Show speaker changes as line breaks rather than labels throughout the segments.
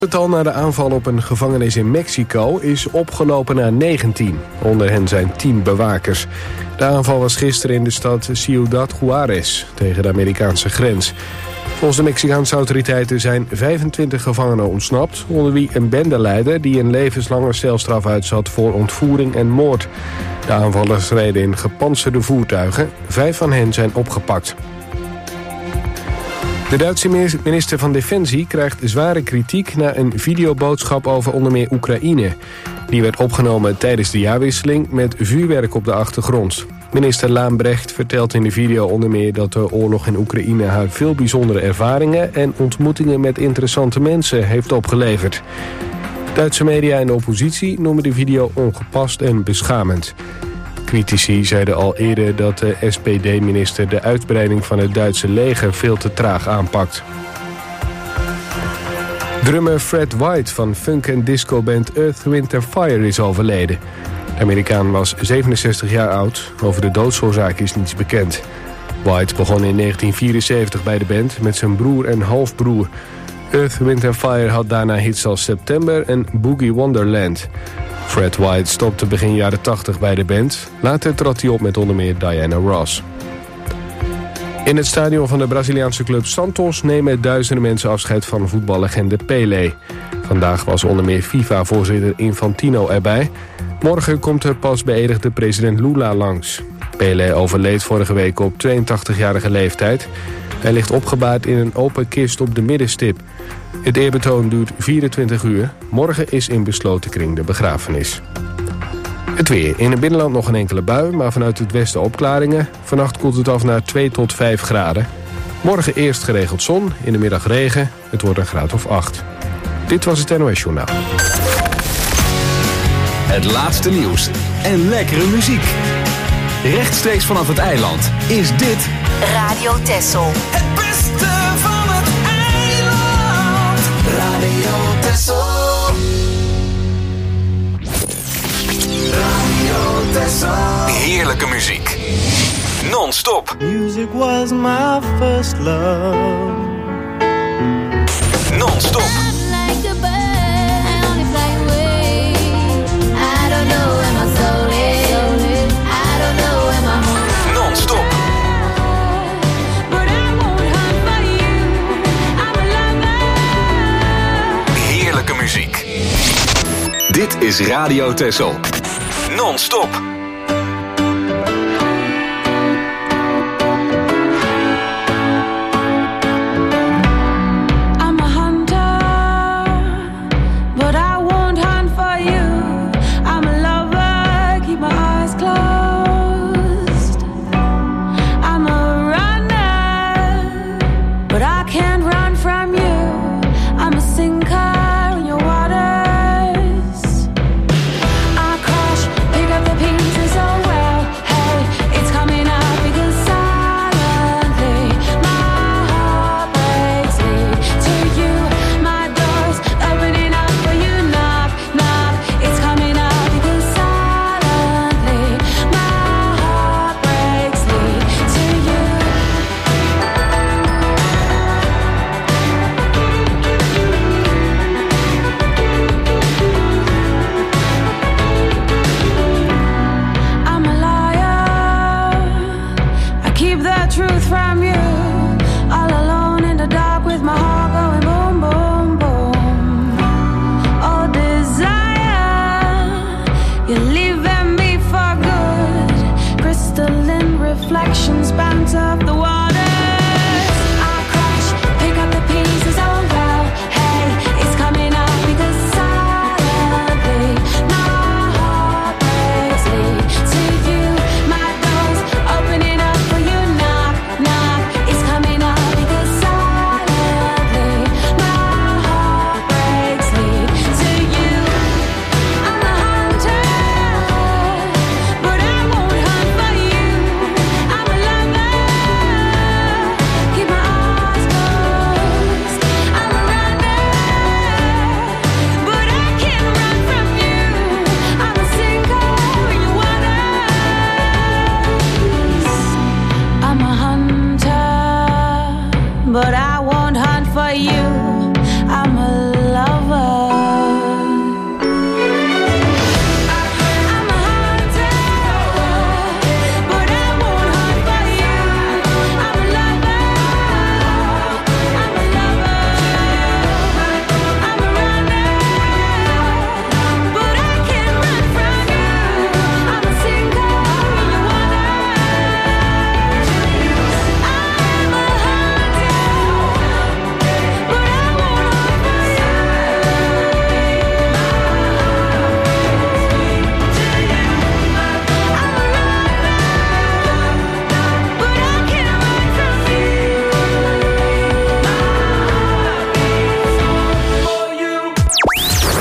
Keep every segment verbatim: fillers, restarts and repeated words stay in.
Het al na de aanval op een gevangenis in Mexico is opgelopen naar negentien. Onder hen zijn tien bewakers. De aanval was gisteren in de stad Ciudad Juárez tegen de Amerikaanse grens. Volgens de Mexicaanse autoriteiten zijn vijfentwintig gevangenen ontsnapt, onder wie een bendeleider die een levenslange celstraf uitzat voor ontvoering en moord. De aanvallers reden in gepantserde voertuigen. Vijf van hen zijn opgepakt. De Duitse minister van Defensie krijgt zware kritiek na een videoboodschap over onder meer Oekraïne. Die werd opgenomen tijdens de jaarwisseling met vuurwerk op de achtergrond. Minister Lambrecht vertelt in de video onder meer dat de oorlog in Oekraïne haar veel bijzondere ervaringen en ontmoetingen met interessante mensen heeft opgeleverd. Duitse media en de oppositie noemen de video ongepast en beschamend. Critici zeiden al eerder dat de S P D-minister de uitbreiding van het Duitse leger veel te traag aanpakt. Drummer Fred White van funk- en discoband Earth, Wind and Fire is overleden. De Amerikaan was zevenenzestig jaar oud. Over de doodsoorzaak is niets bekend. White begon in negentien vierenzeventig bij de band met zijn broer en halfbroer. Earth, Wind and Fire had daarna hits als September en Boogie Wonderland. Fred White stopte begin jaren tachtig bij de band. Later trad hij op met onder meer Diana Ross. In het stadion van de Braziliaanse club Santos nemen duizenden mensen afscheid van voetballegende Pelé. Vandaag was onder meer FIFA-voorzitter Infantino erbij. Morgen komt er pas beëdigde president Lula langs. Pelé overleed vorige week op tweeëntachtigjarige leeftijd. Hij ligt opgebaard in een open kist op de middenstip. Het eerbetoon duurt vierentwintig uur. Morgen is in besloten kring de begrafenis. Het weer. In het binnenland nog een enkele bui, maar vanuit het westen opklaringen. Vannacht koelt het af naar twee tot vijf graden. Morgen eerst geregeld zon, in de middag regen. Het wordt een graad of acht. Dit was het N O S-journaal.
Het laatste nieuws en lekkere muziek. Rechtstreeks vanaf het eiland is dit
Radio Texel.
Het beste van het eiland. Radio Texel. Radio Texel.
heerlijke muziek. Non-stop.
Music was my first love.
Non-stop. Non-stop. Heerlijke muziek. Dit is Radio Texel. Non-stop.
Pick up the pieces.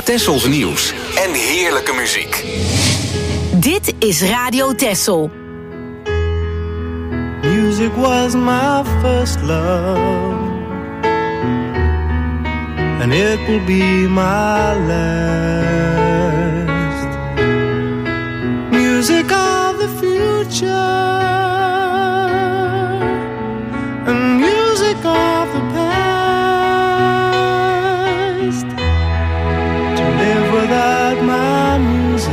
Tessels nieuws en heerlijke muziek.
Dit is Radio Tessel.
Music was my first love, and it will be my last. Music of the future, and music of the past. To live without my music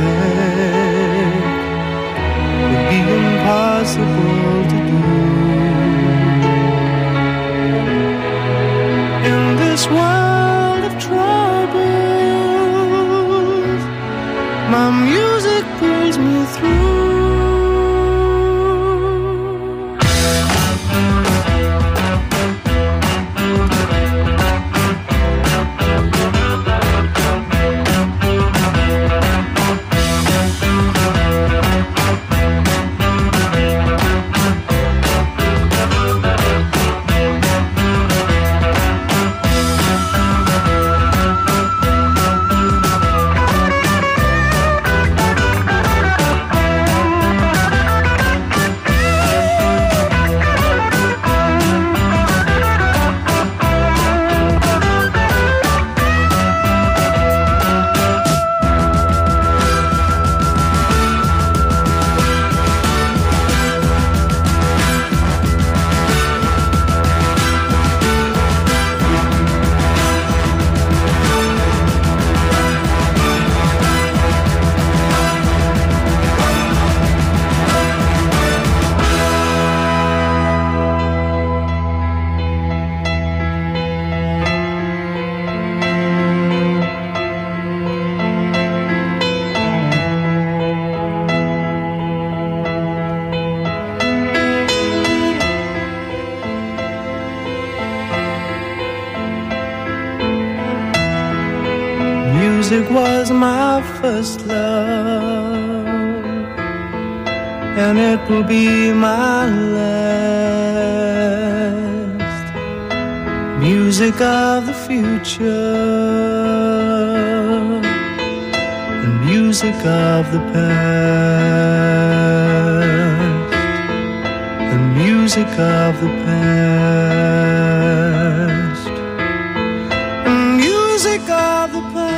would be impossible to do. In this world of troubles, my music pulls me through. Music was my first love, and it will be my last. Music of the future, and music of the past, and music of the past, and music of the past.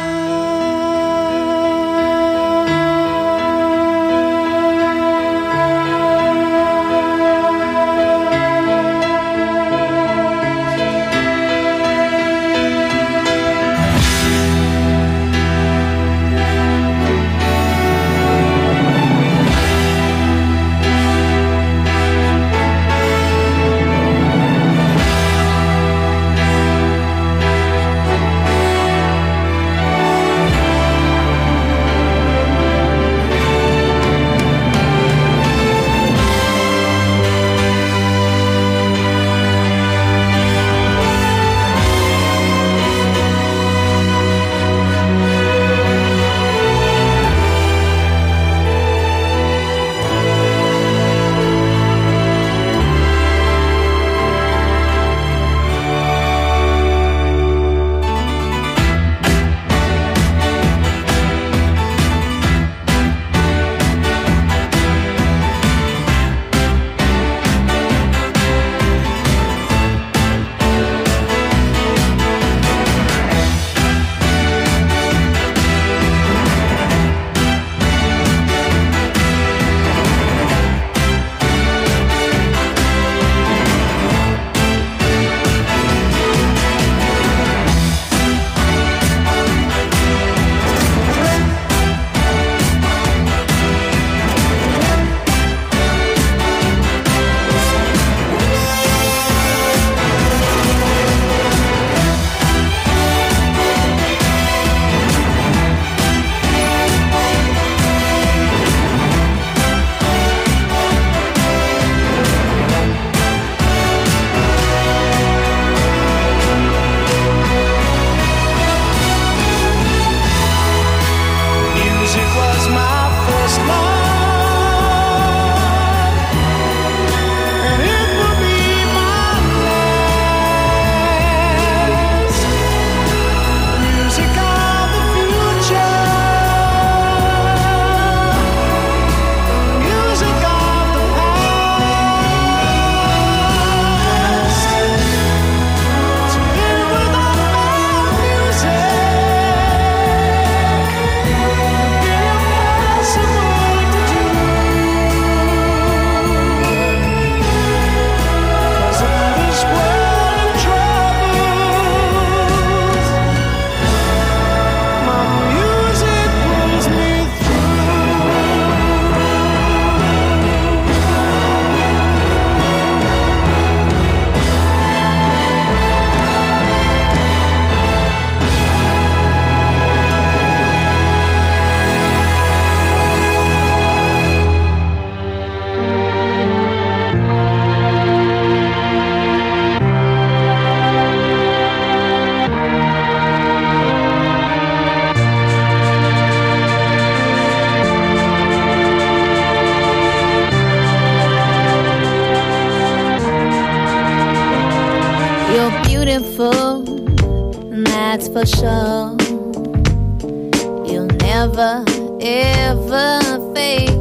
beautiful, that's for sure. You'll never, ever fade.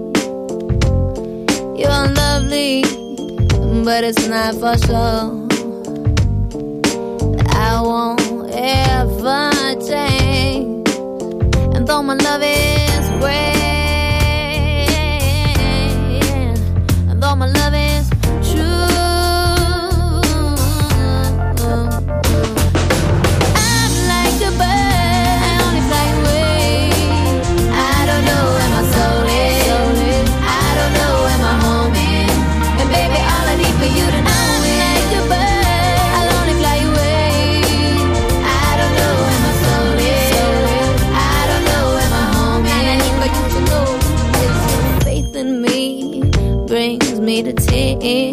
You're lovely, but it's not for sure. I won't ever change. And though my love is great, and though my love is true, I'm like a bird, I only fly away. I don't know where my soul is, I don't know where my home is. And baby, all I need for you to know is I'm like a bird, I'll only fly away. I don't know where my soul is, I don't know where my home is. And I need for you to know is your faith in me brings me to tears.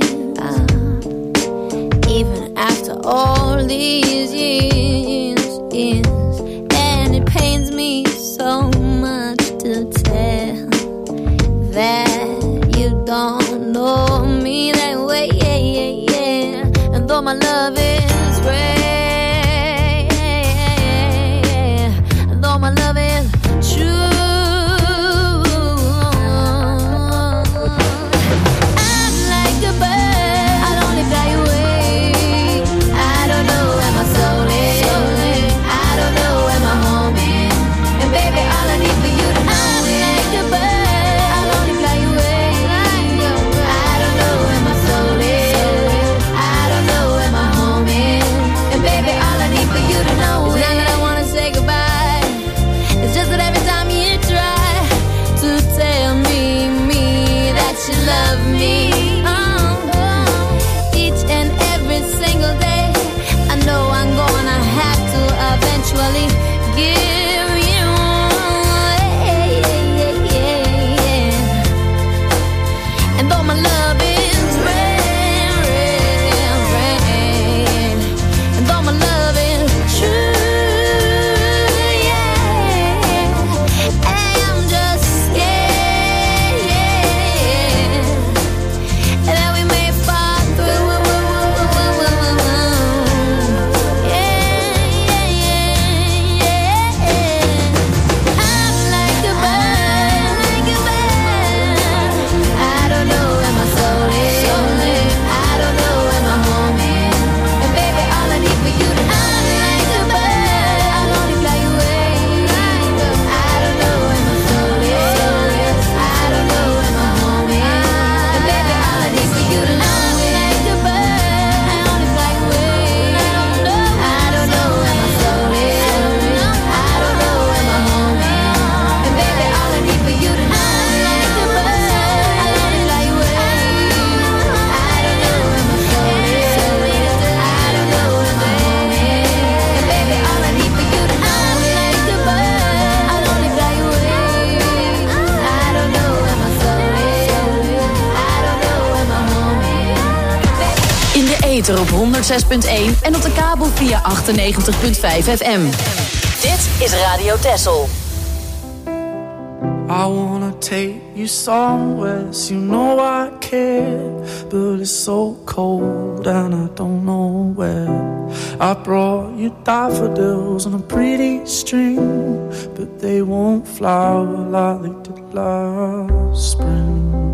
Even after all these years, years, and it pains me so much to tell that you don't know me that way, yeah, yeah, yeah. And though my love is great, and though my love is true, I'm like a bird, I'll only fly away. I don't know where my soul is, I don't know where my home is. And baby, all I need for you to know is I'm like a bird, I'll only fly away. I don't know where my soul is, I don't know where my home is. And baby, all I need for you to know is not that I wanna say goodbye, it's just that every time you try to tell me, me, that you love me, oh, each and every single day, I know I'm gonna have to eventually give you away, yeah, yeah, yeah. And though my love is red, red, red, and though my love is true, yeah, I'm just scared, yeah, that we may fall through, yeah, yeah, yeah. I'm like a bird, like a bird. I don't know where my soul is, I don't know where my home is. And baby, all I need for you to know is I'm like a bird, I'll only fly away. I don't know where my soul is, I don't know where my home is. And baby, all I need for you to know is I'm like a bird, I'll only fly away. I don't know where my soul is, I don't know where my home is. And baby, all I need for you to know is I'm like a bird, I'll only fly away. I don't know where my soul is, I don't know where my home is. And baby, all I need for you to know is I'm like a bird, I'll only fly away. I don't know where my soul is, I don't know where my home is.
In de ether op honderdzes punt één en op de kabel via achtennegentig punt vijf F M. Dit is Radio Texel.
I wanna take you somewhere, so you know I care, but it's so cold and I don't know where. I brought you daffodils on a pretty string, but they won't flower like they did last spring.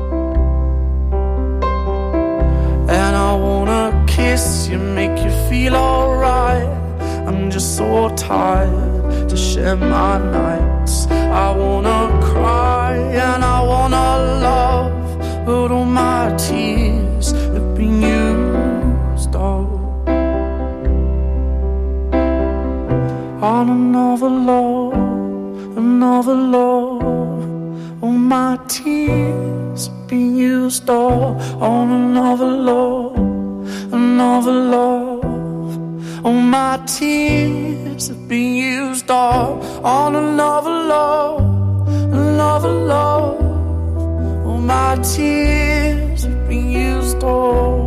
And I wanna kiss you, make you feel alright. I'm just so tired to share my nights. I wanna cry and I wanna love, but all my tears have been used up on another love, another love. All my tears have been used up on another love, another love. All my tears have been used up on another love, another love. All my tears have been used up.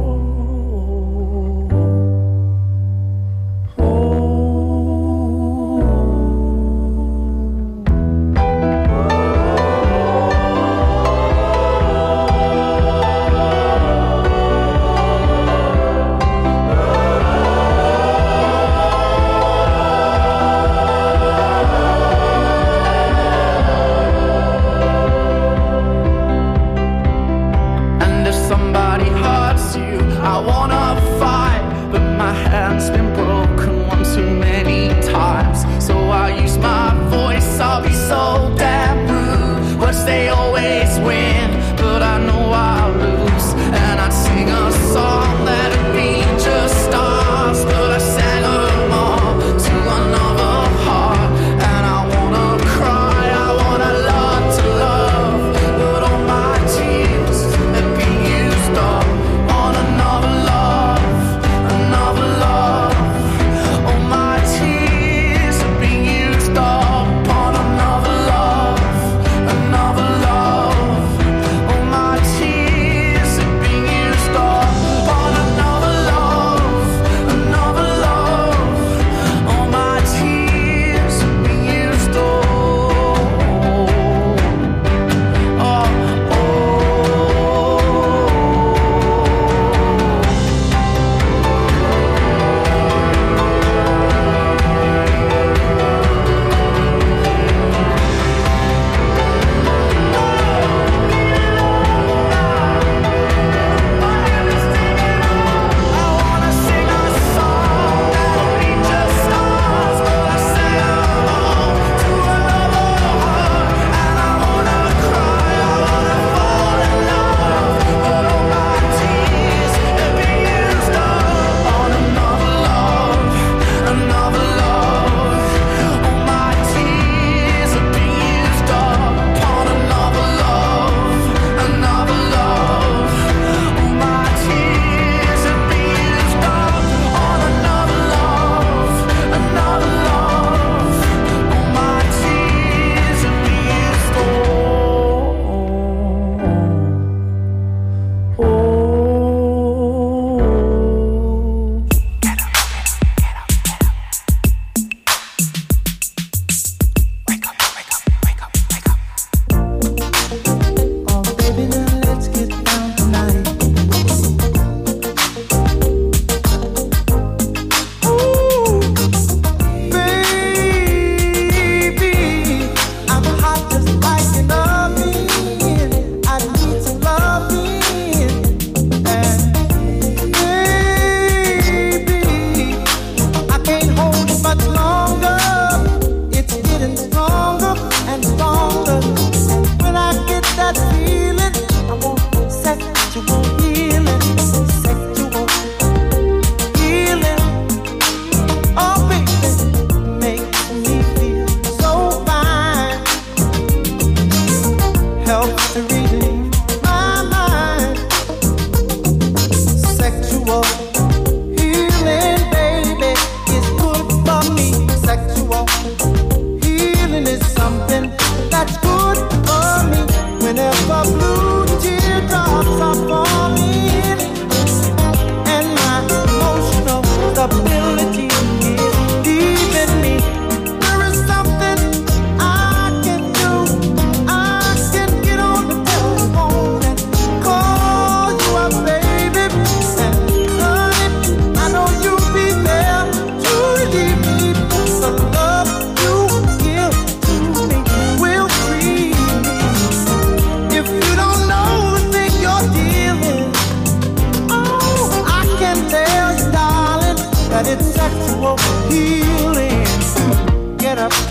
Oh,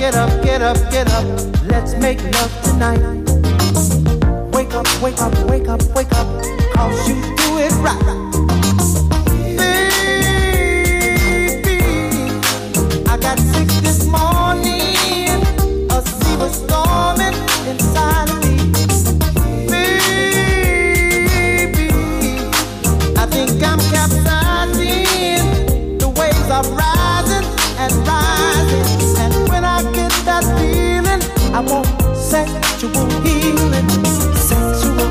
get up, get up, get up. Let's make love tonight. Wake up, wake up, wake up, wake up. Cause you do it right. Baby, I got sick this morning. A sea was storming inside of me. Baby, I think I'm capsizing. The waves are rising and rising. And when I get that feeling, I want sexual healing. Sexual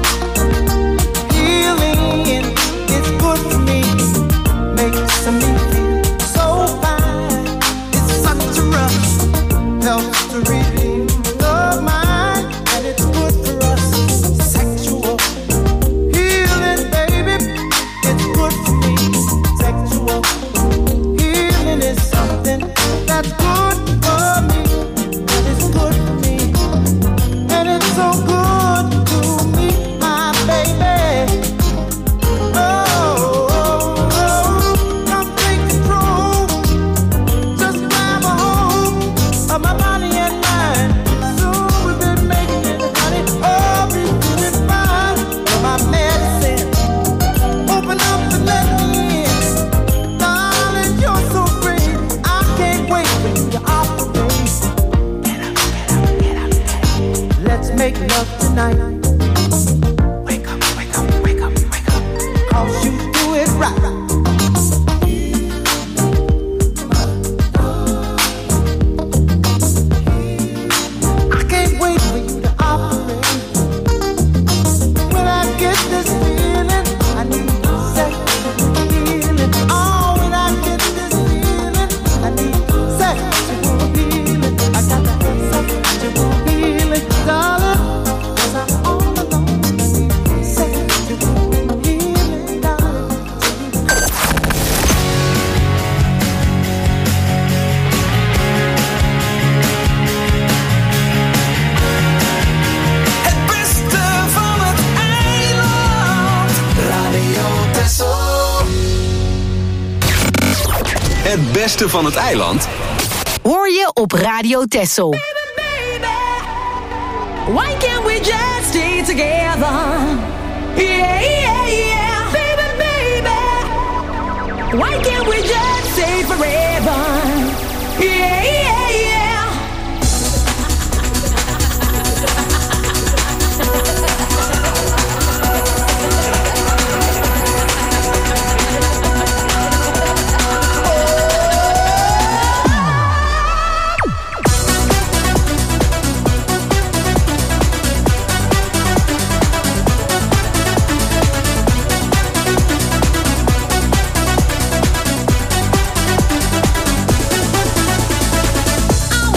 healing is good for me. Makes me feel so fine. It's such a rush. Helps to relieve the mind. And it's good for us. Sexual healing, baby. It's good for me. Sexual healing is something that's good for me. And it's good for me. And it's so good to me, my baby. Oh, oh, oh, come take control. Just grab a hold of my body and mind. Soon we'll be making it, honey. Oh, be feeling fine. You're my medicine. Open up and let me in. Darling, you're so great. I can't wait for you to operate. Let's make love tonight. Wake up, wake up, wake up, wake up. Cause you do it right. I can't wait for you to operate. When I get this feeling, I need sexual healing. Oh, when I get this feeling, I need sexual healing. I got to have sexual healing, darling. 'Cause I'm all alone. Sexual healing, darling.
Het beste van het eiland. Radio Texel.
Het beste van het eiland
Hoor je op Radio Texel.
Why can't we just stay together? Yeah, yeah, yeah. Baby, baby. Why can't we just stay forever? Yeah, yeah, yeah.
I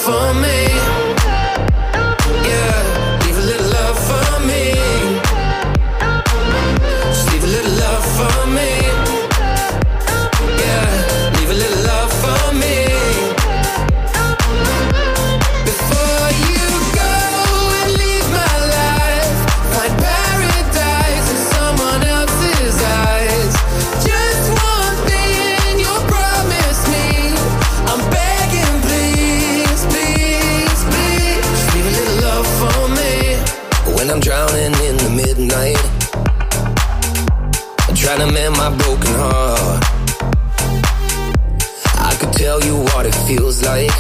for me. Yeah, leave a little love for me. Just leave a little love for me. Yeah, leave a little love for me. Before you go and leave my life, find paradise in someone else's eyes. Just one thing you'll promise me. I'm begging, please, please, please. Just leave a little love for me. When I'm drowning in the midnight, I'm trying to mend my broken heart. I could tell you what it feels like.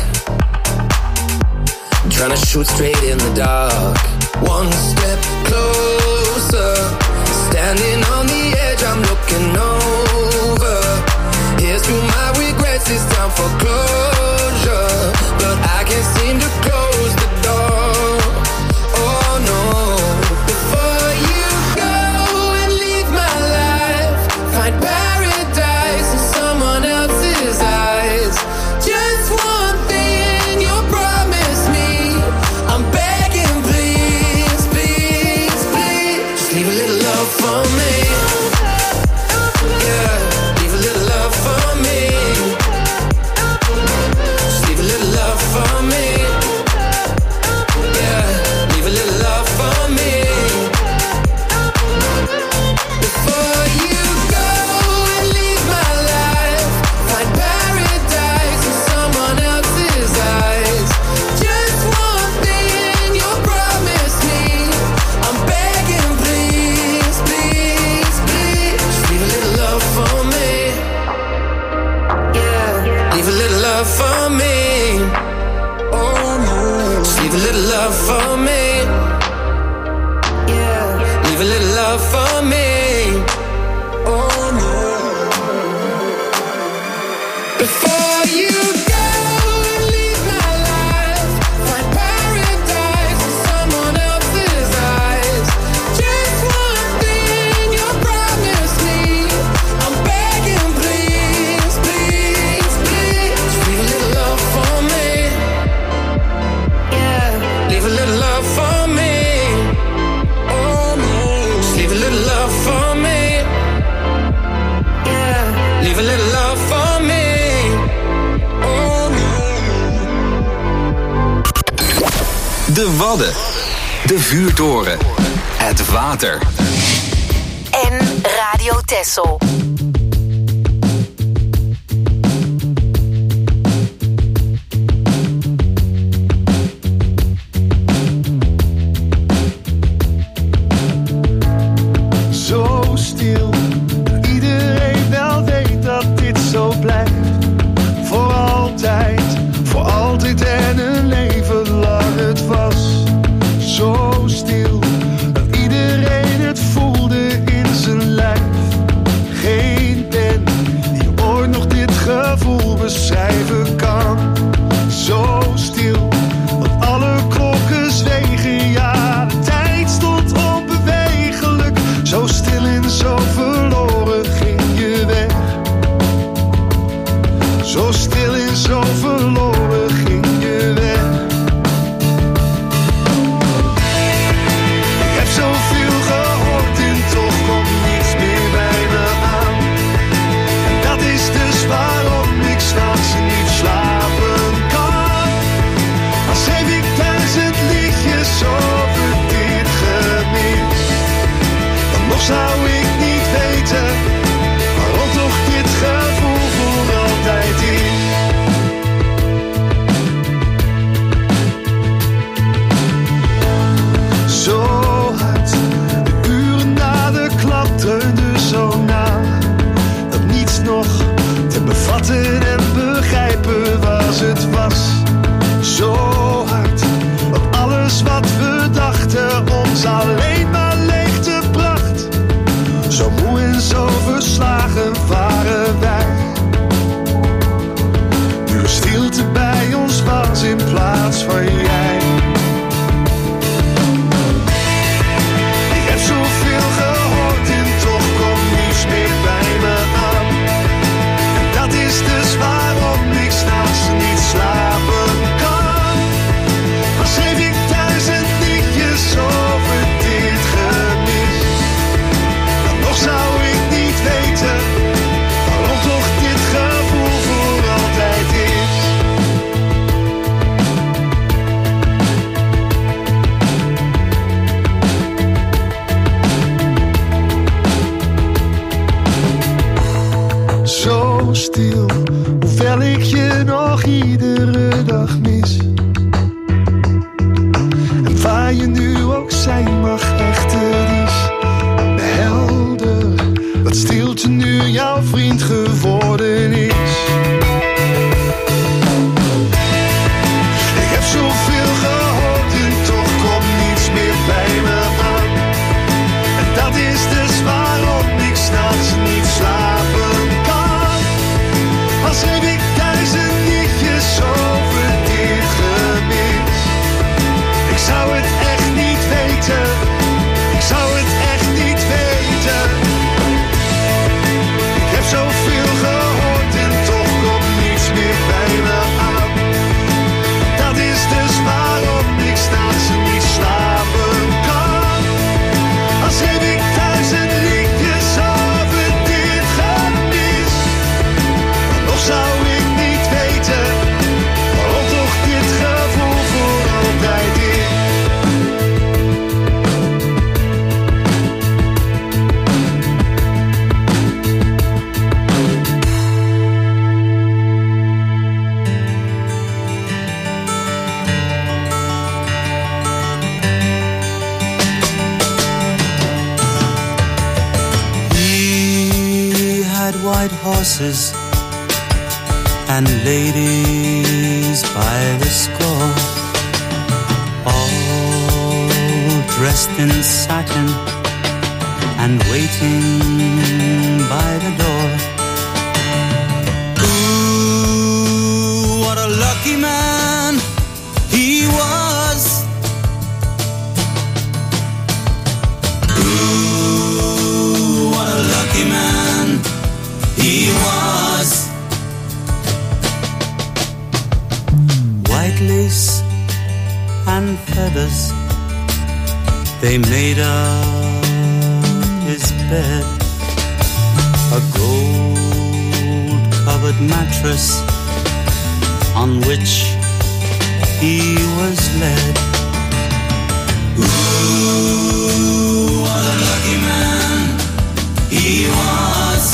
I'm trying to shoot straight in the dark. One step closer, standing on the edge, I'm looking over. Here's to my regrets, it's time for closure. But I can't seem to close the door. Oh no. Before you go and leave my life, find paradise in someone else's eyes. Just one thing you'll promise me. I'm begging, please, please, please. Just leave a little love for me. Yeah, leave a little love for me. Just leave a little love for me. Yeah, leave a little love for me. Before you go and leave my life, find paradise in someone else's eyes. Just one thing you'll promise me. I'm begging, please, please, please. Just leave a little love for me. Yeah, leave a little love for me. Oh no. Just leave a little love for me. Yeah, leave a little love for me. Oh no. Before you go and leave my life, find paradise in someone else's eyes. Just one thing you'll promise me. I'm begging, please, please, please. Just leave a little love for me. Yeah, leave a little love for me. Oh no. Just leave a little love for me. Yeah, leave a little love for me. Oh no.
De Wadden. De vuurtoren. Het water.
En Radio Texel.
Zo stil, dat iedereen wel weet dat dit zo blijft. Voor altijd, voor altijd en een leven lang het was. Zo stil, dat iedereen het voelde in zijn lijf. stil, hoewel ik je nog iedere dag mis. En waar je nu ook zijn mag, echt het is helder dat stilte nu jouw vriend geworden is. Ik heb zoveel gehoord en toch komt niets meer bij me aan. En dat is dus waarom ik 's nachts niet slapen kan. Als heb ik duizend liedjes over dit gemis. Ik zou het echt niet weten, ik zou het echt niet weten. Ik heb zoveel gehoord en toch komt niets meer bij me aan. Dat is dus waarom ik 's nachts niet slapen kan. Als heb ik duizend liedjes over dit gemis. Nog zou ik niet weten waarom toch dit gevoel voor altijd is.
He had white horses and ladies by the score, all dressed in satin and waiting by the door. Ooh, what a lucky man he was. Ooh, what a lucky man he was. White lace and feathers, they made up his bed. A gold-covered mattress on which he was led. Ooh, what a lucky man he was.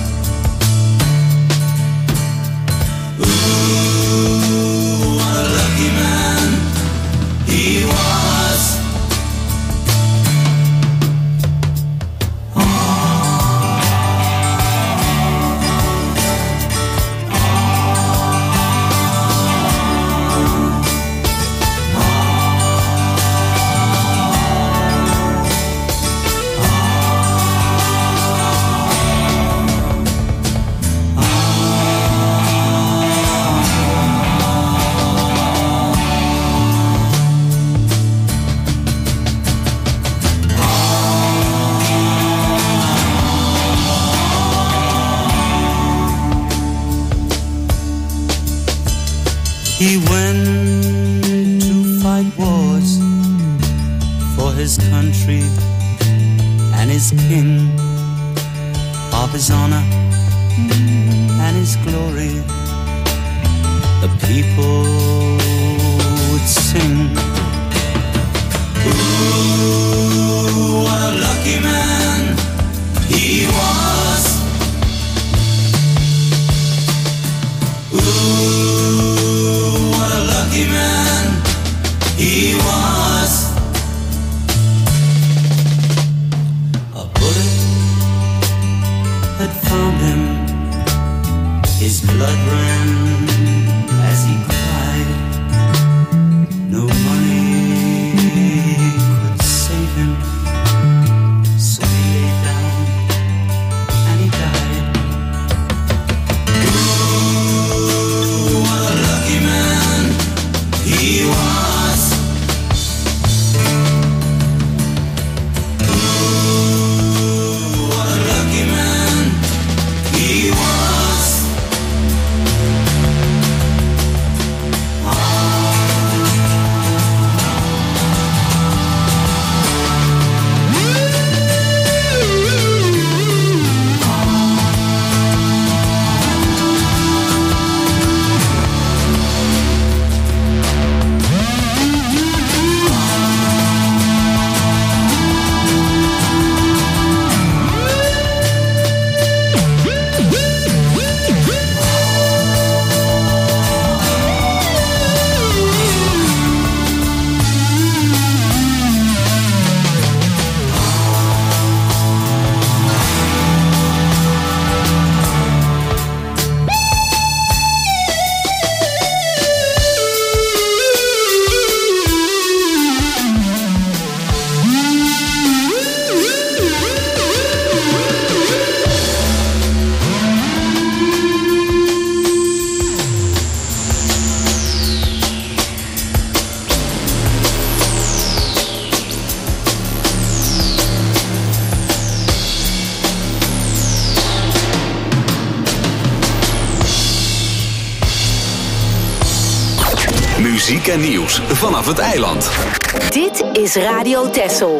Ooh, what a lucky man he was. He went to fight wars for his country and his king, of his honor and his glory. The people would sing. Ooh, what a lucky man he was. Ooh, what a lucky man he was. A bullet had found him. His blood ran as he cried. No money could save him, so he lay down and he died. Ooh, what a lucky man he was. Ooh, what a lucky man he was.
muziek en nieuws vanaf het eiland.
Dit is Radio Texel.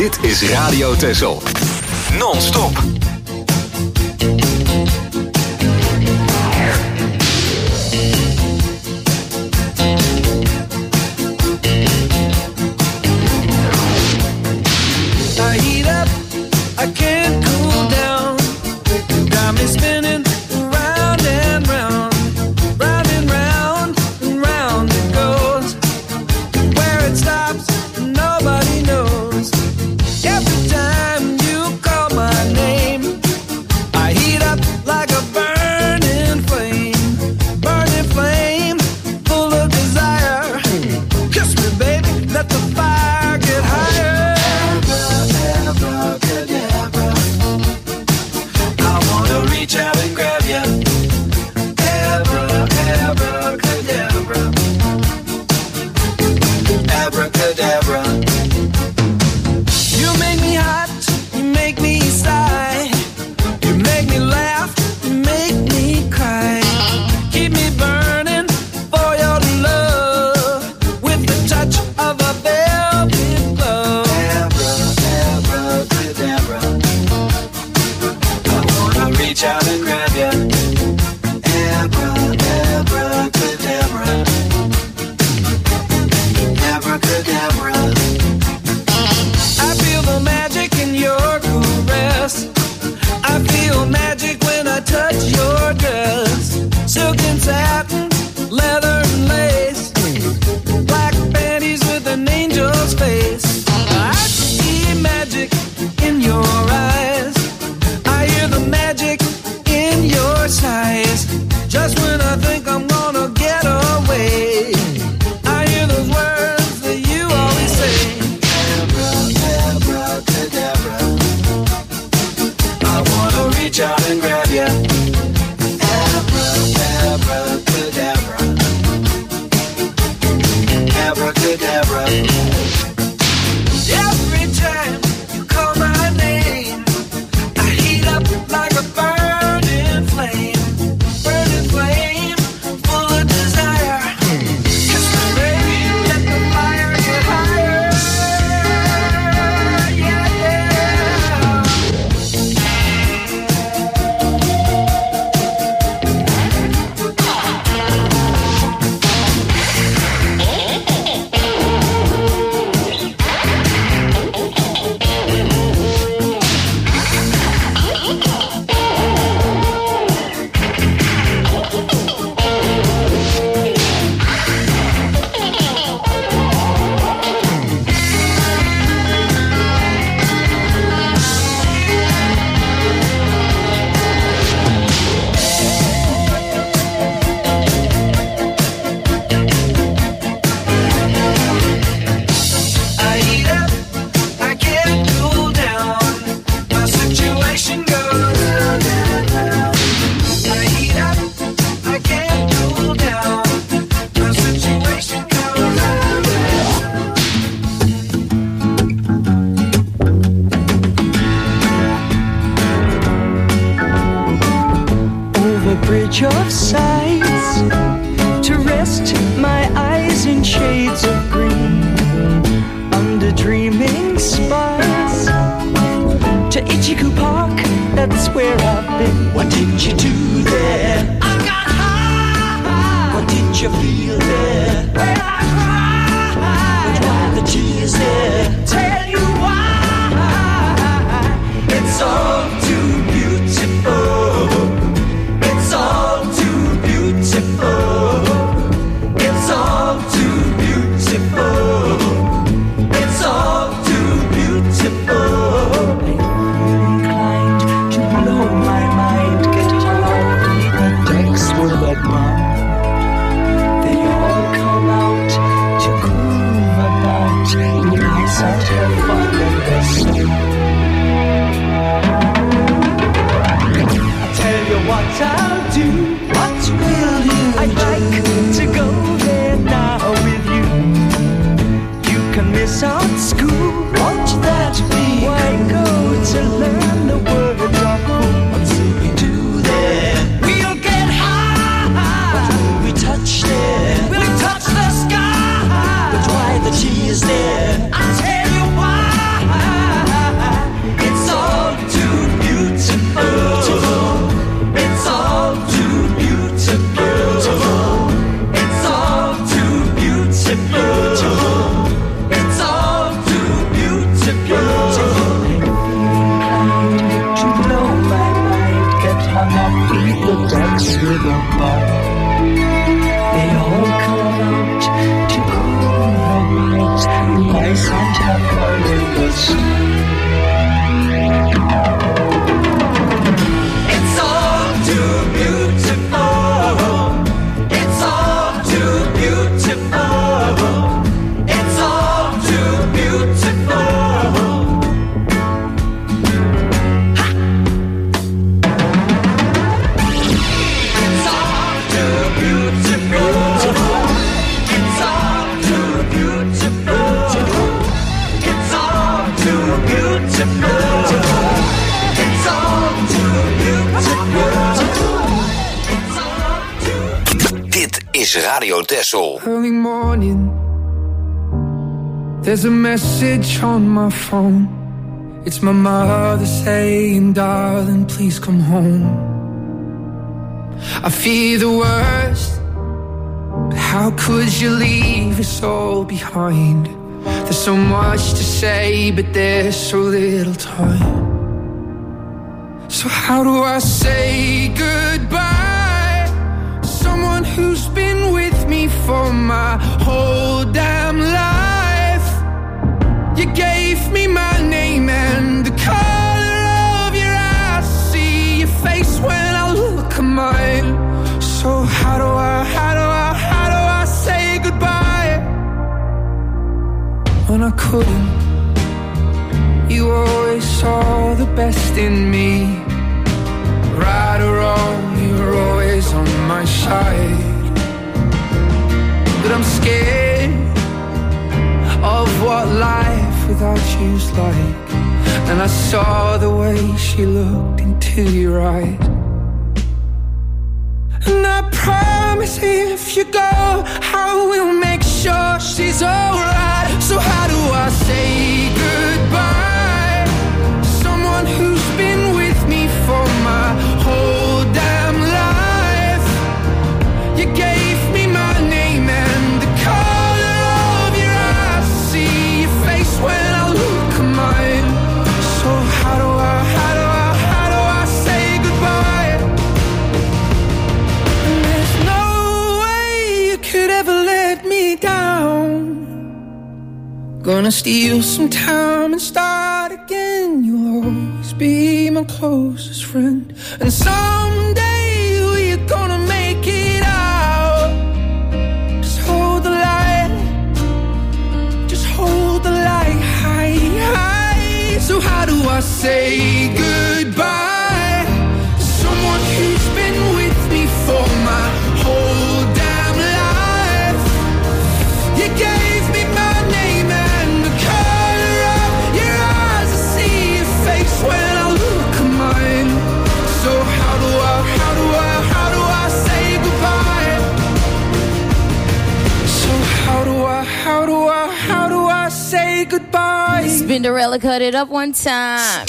Dit is Radio Texel. Non-stop.
I heat up, I can't cool down. Got me spinning round and round, round and round and round it goes. Where it stops, nobody knows. Every time you call my name, I heat up like a burning flame, burning flame, full of desire. Kiss me, baby, let the fire get higher. Reach out and grab you. Abra, abracadabra. Abracadabra. You make me hot, you make me sigh. You make me laugh, you make me cry. Keep me burning for your love with the touch of a velvet glove. Abra, abracadabra. Reach out and grab ya. Abra, abracadabra. Abracadabra. I feel the magic in your caress. I feel magic when I touch your dress. Silk and satin, leather and lace. Black panties with an angel's face. I see magic in your eyes. I hear the magic in your sighs. Just when I think I'm gonna get away, I hear those words that you always say. Abra, abracadabra. I wanna reach out and grab ya. Abra, abracadabra. Abracadabra. Every time you call my name, like a burning flame, burning flame, full of desire. Kiss me, baby, let the fire get higher. Yeah, yeah.
Of sights to rest my eyes in shades of green, under dreaming spires to Ichiku Park, that's where I've been. What did you do there? I got high. What did you feel there? Well, I cried. But why the tears there? Tell you why. It's all too beautiful. It's all too beautiful. It's all too beautiful. It's all too beautiful. I'm inclined to blow my mind, get hard, the decks were but one. They all come out to groove about, and I sat her go by. They all come out to cool the night. The ice on top under the sun.
It's all too beautiful. It's all too beautiful. It's all too beautiful.
Dit is Radio Texel.
Early morning, there's a message on my phone. It's my mother saying, darling, please come home. I fear the worst, but how could you leave us all behind? There's so much to say, but there's so little time. So how do I say goodbye to someone who's been with me for my whole damn life? You gave me my name and the color of your eyes. See your face when I look at mine. So how do I, how do I, how do I say goodbye when I couldn't? You always saw the best in me. Right or wrong, you were always on my side. But I'm scared of what life without you's like. And I saw the way she looked into your eyes. And I promise if you go, I will make sure she's alright. So how do I say goodbye to someone who's been with me for my whole damn life? You gave me my name and the color of your eyes. See your face when I look at mine. So how do I, how do I, how do I say goodbye? And there's no way you could ever let me down. Gonna steal some time and start again. You'll always be my closest friend. And someday we're gonna make it out. Just hold the light. Just hold the light high, high. So how do I say goodbye to someone who's been with me for my whole damn life? You gave me my name and the color of your eyes. I see your face when I look at mine. So how do I, how do I, how do I say goodbye? So how do I, how do I, how do I say goodbye?
Spinderella cut it up one time.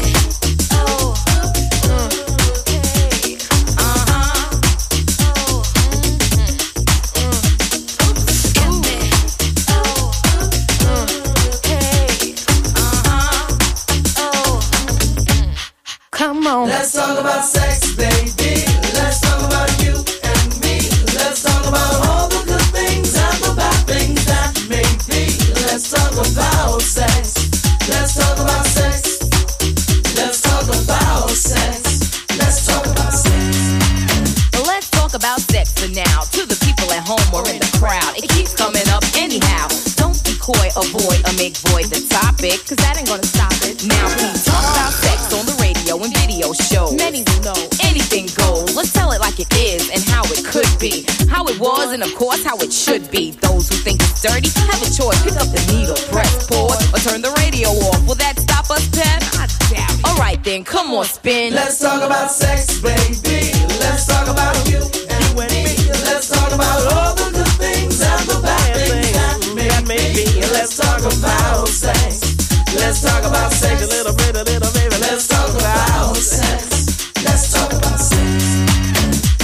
Come on.
Let's talk about sex, baby. Let's talk about you and me. Let's talk about all the good things and the bad things that may be. Let's talk about sex. Let's talk about sex. Let's talk about sex. Let's talk about sex.
Well, let's talk about sex for now. To the people at home or in the crowd, it keeps coming up anyhow. Don't be coy, avoid, or make void the topic, cause that ain't gonna stop it. Now please talk about sex on the radio and video shows. Many will know anything goes. Let's tell it like it is and how it could be, how it was and of course how it should be. Those who think it's dirty have a choice. Pick up the needle, press pause, or turn the radio off. Will that stop us, Pep? I doubt it. Alright then, come on, spin.
Let's talk about sex, baby. Let's talk about you and me. Let's talk about all the good things and the bad things that may be. Let's talk about sex. Let's talk about sex. A little bit, a little baby. Let's talk about sex. Let's talk about sex.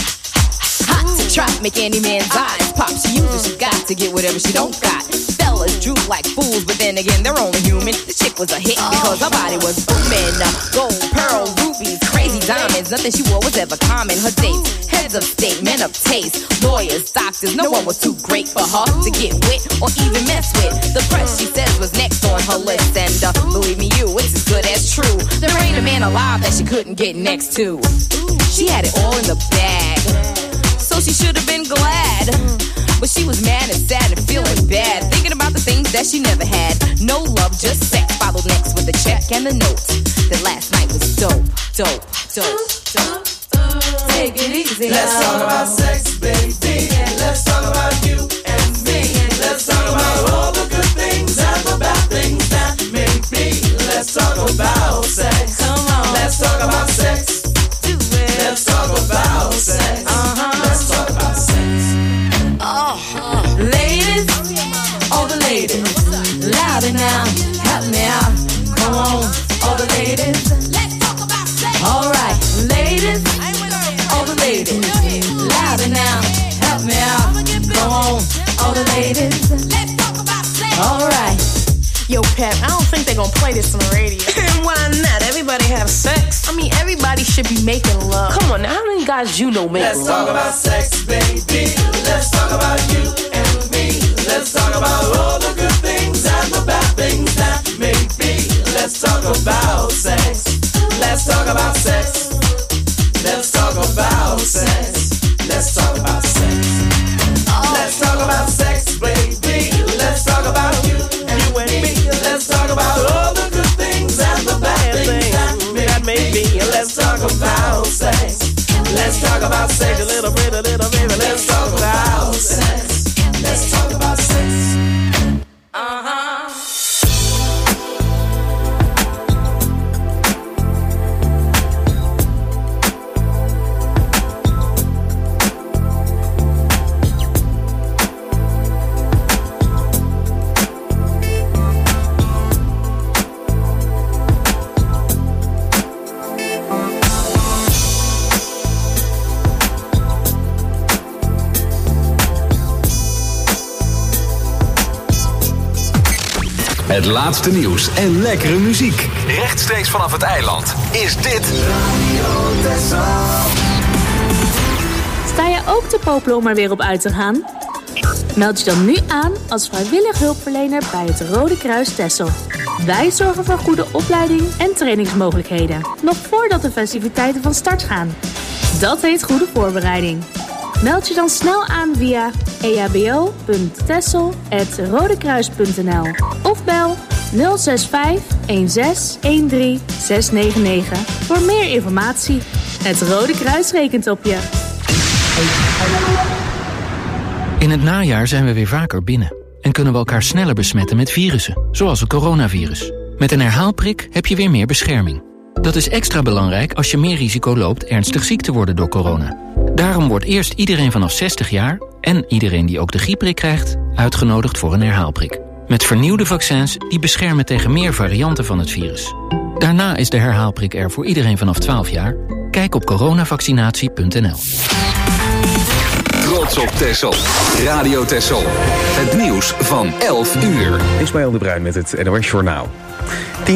Hot to trap, make any man's eyes pop. She uses, she got to get whatever she don't got. Fellas, droop like fools, but then again, they're only human. The chick was a hit because her body was booming. Uh, gold, pearl, rubies, crazy diamonds. Nothing she wore was ever common. Her dates, heads of state, men of taste, lawyers, doctors. No one was too great for her to get with or even mess with. The press, she says, was next on her list. And uh, believe me, you, it's as good as true. There ain't a man alive that she couldn't get next to. She had it all in the bag, so she should have been glad. But she was mad and sad and feeling bad, thinking about the things that she never had. No love, just sex. Followed next with the check and the note. That last night was dope, dope, dope, dope. Take it easy.
Let's talk about sex, baby. Let's talk about you and me. Let's talk about all the good things and the bad things that may be. Let's talk about sex.
Come on.
Let's talk about sex.
Do it.
Let's talk about sex.
Uh-huh.
Let's talk about sex.
Oh, ladies, all the ladies, louder now, help me out. Come on, all the ladies. Let's talk about sex. All right, ladies, all the ladies, louder now, help me out. Come on, all the ladies. Let's talk about sex. All right.
Yo, Pep, I don't think they're gonna play this on the radio.
And why not? Everybody have sex.
I mean, everybody should be making love.
Come on now, how many guys you know make
Let's
love?
talk about sex, baby. Let's talk about you and me. Let's talk about all the good things and the bad things that may be. Let's talk about sex. Let's talk about sex. Let's talk about sex. Let's talk about sex. Let's talk about sex, baby. Let's talk about you and me. Let's talk about all the good things and the bad things that may be. Let's talk about sex. Let's talk about sex, a little bit, a little baby. Let's talk about sex. Let's talk about sex. Uh-huh.
Het laatste nieuws en lekkere muziek. Rechtstreeks vanaf het eiland is dit Radio Texel.
Sta je ook te popelen om er weer op uit te gaan? Meld je dan nu aan als vrijwillig hulpverlener bij het Rode Kruis Texel. Wij zorgen voor goede opleiding en trainingsmogelijkheden, nog voordat de festiviteiten van start gaan. Dat heet goede voorbereiding. Meld je dan snel aan via e h b o punt texel apenstaartje rodekruis punt n l of bel nul zes vijf een zes een drie zes negen negen voor meer informatie. Het Rode Kruis rekent op je.
In het najaar zijn we weer vaker binnen en kunnen we elkaar sneller besmetten met virussen, zoals het coronavirus. Met een herhaalprik heb je weer meer bescherming. Dat is extra belangrijk als je meer risico loopt ernstig ziek te worden door corona. Daarom wordt eerst iedereen vanaf zestig jaar en iedereen die ook de griepprik krijgt uitgenodigd voor een herhaalprik. Met vernieuwde vaccins die beschermen tegen meer varianten van het virus. Daarna is de herhaalprik er voor iedereen vanaf twaalf jaar. Kijk op coronavaccinatie punt n l.
Trots op Texel. Radio Texel. Het nieuws van elf uur.
Ismaël de Bruin met het N O S Journaal.